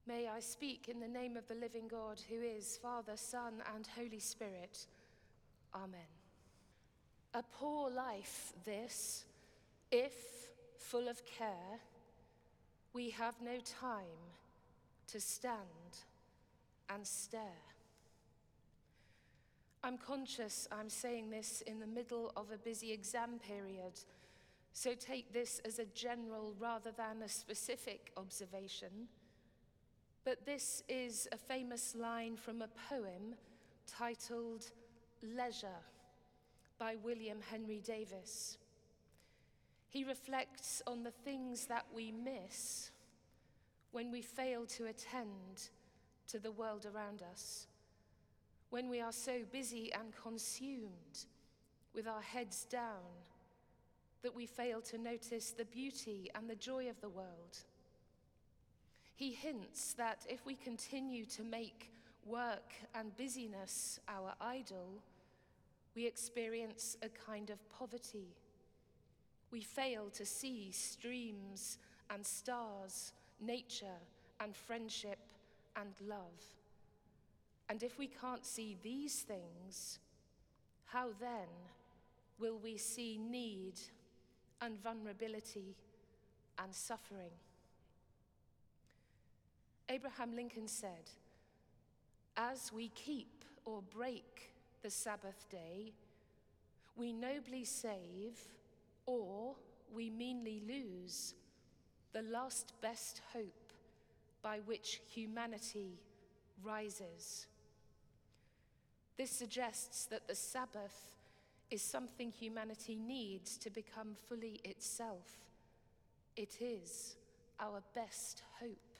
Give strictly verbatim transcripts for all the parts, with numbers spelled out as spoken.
May I speak in the name of the living God, who is Father, Son, and Holy Spirit. Amen. A poor life this, if, full of care, we have no time to stand and stare. I'm conscious I'm saying this in the middle of a busy exam period, so take this as a general rather than a specific observation. But this is a famous line from a poem titled Leisure by William Henry Davies. He reflects on the things that we miss when we fail to attend to the world around us, when we are so busy and consumed with our heads down that we fail to notice the beauty and the joy of the world. He hints that if we continue to make work and busyness our idol, we experience a kind of poverty. We fail to see streams and stars, nature and friendship and love. And if we can't see these things, how then will we see need and vulnerability and suffering? Abraham Lincoln said, "As we keep or break the Sabbath day, we nobly save or we meanly lose the last best hope by which humanity rises." This suggests that the Sabbath is something humanity needs to become fully itself. It is our best hope.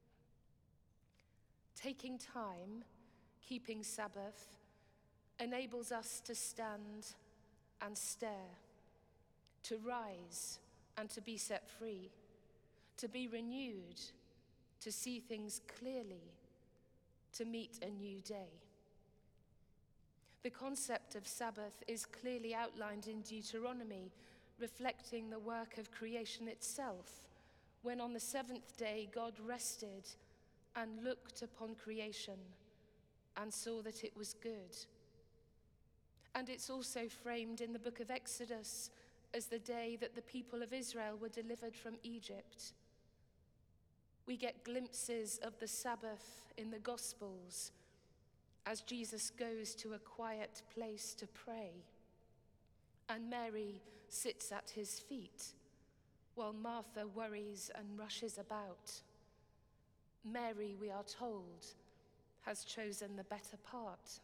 Taking time, keeping Sabbath, enables us to stand and stare, to rise and to be set free, to be renewed, to see things clearly, to meet a new day. The concept of Sabbath is clearly outlined in Deuteronomy, reflecting the work of creation itself, when on the seventh day God rested and looked upon creation and saw that it was good. And it's also framed in the book of Exodus as the day that the people of Israel were delivered from Egypt. We get glimpses of the Sabbath in the Gospels as Jesus goes to a quiet place to pray, and Mary sits at his feet while Martha worries and rushes about. Mary, we are told, has chosen the better part.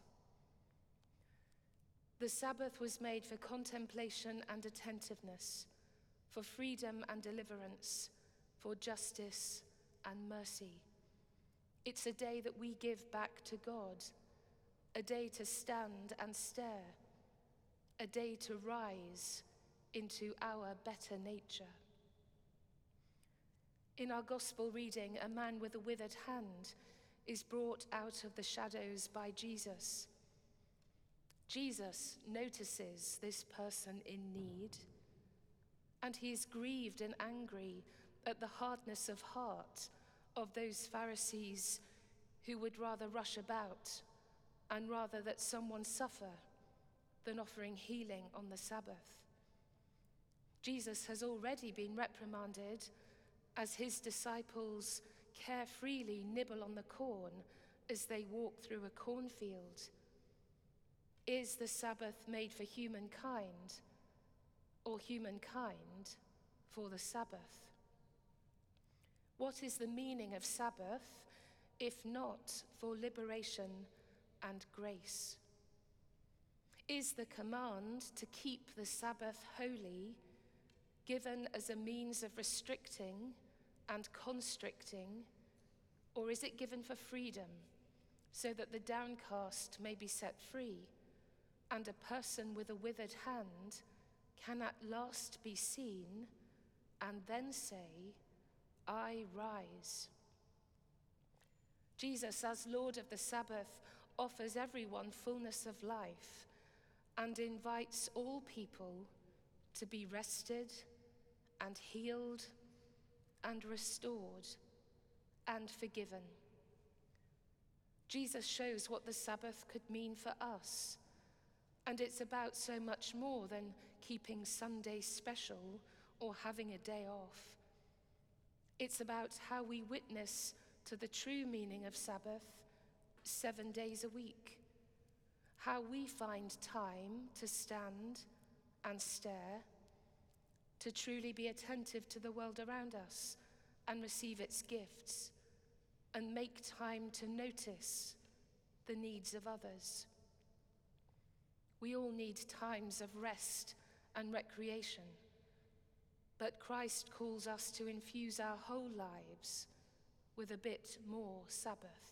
The Sabbath was made for contemplation and attentiveness, for freedom and deliverance, for justice and mercy. It's a day that we give back to God, a day to stand and stare, a day to rise into our better nature. In our gospel reading, a man with a withered hand is brought out of the shadows by Jesus. Jesus notices this person in need, and he is grieved and angry at the hardness of heart of those Pharisees who would rather rush about and rather that someone suffer than offering healing on the Sabbath. Jesus has already been reprimanded as his disciples carefreely nibble on the corn as they walk through a cornfield. Is the Sabbath made for humankind, or humankind for the Sabbath? What is the meaning of Sabbath, if not for liberation and grace? Is the command to keep the Sabbath holy given as a means of restricting and constricting, or is it given for freedom, so that the downcast may be set free, and a person with a withered hand can at last be seen and then say, "I rise"? Jesus, as Lord of the Sabbath, offers everyone fullness of life and invites all people to be rested and healed and restored and forgiven. Jesus shows what the Sabbath could mean for us, and it's about so much more than keeping Sunday special or having a day off. It's about how we witness to the true meaning of Sabbath seven days a week, how we find time to stand and stare, to truly be attentive to the world around us and receive its gifts, and make time to notice the needs of others. We all need times of rest and recreation, but Christ calls us to infuse our whole lives with a bit more Sabbath.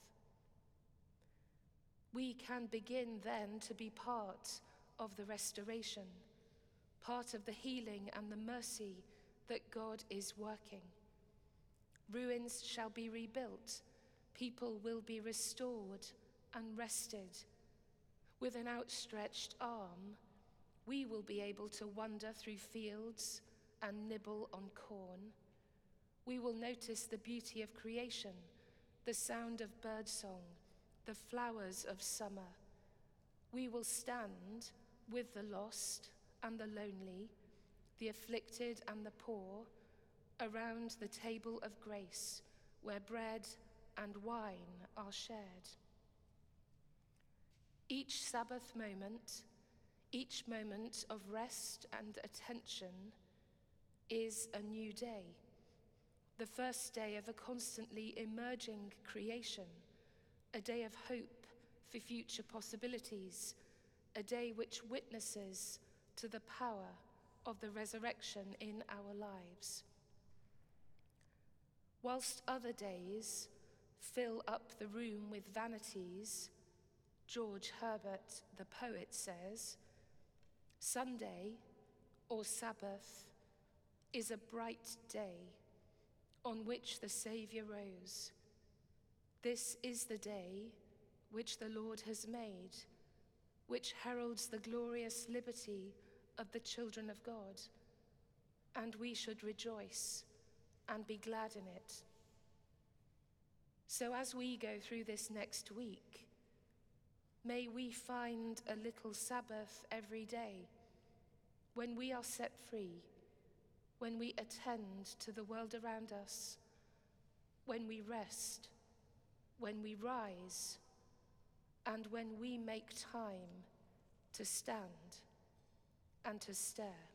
We can begin then to be part of the restoration, part of the healing and the mercy that God is working. Ruins shall be rebuilt, people will be restored and rested. With an outstretched arm, we will be able to wander through fields and nibble on corn. We will notice the beauty of creation, the sound of birdsong, the flowers of summer. We will stand with the lost and the lonely, the afflicted and the poor, around the table of grace, where bread and wine are shared. Each Sabbath moment, each moment of rest and attention is a new day, the first day of a constantly emerging creation, a day of hope for future possibilities, a day which witnesses to the power of the resurrection in our lives. Whilst other days fill up the room with vanities, George Herbert, the poet, says, Sunday, or Sabbath, is a bright day on which the Saviour rose. This is the day which the Lord has made, which heralds the glorious liberty of the children of God, and we should rejoice and be glad in it. So as we go through this next week, may we find a little Sabbath every day, when we are set free, when we attend to the world around us, when we rest, when we rise, and when we make time to stand and to stare.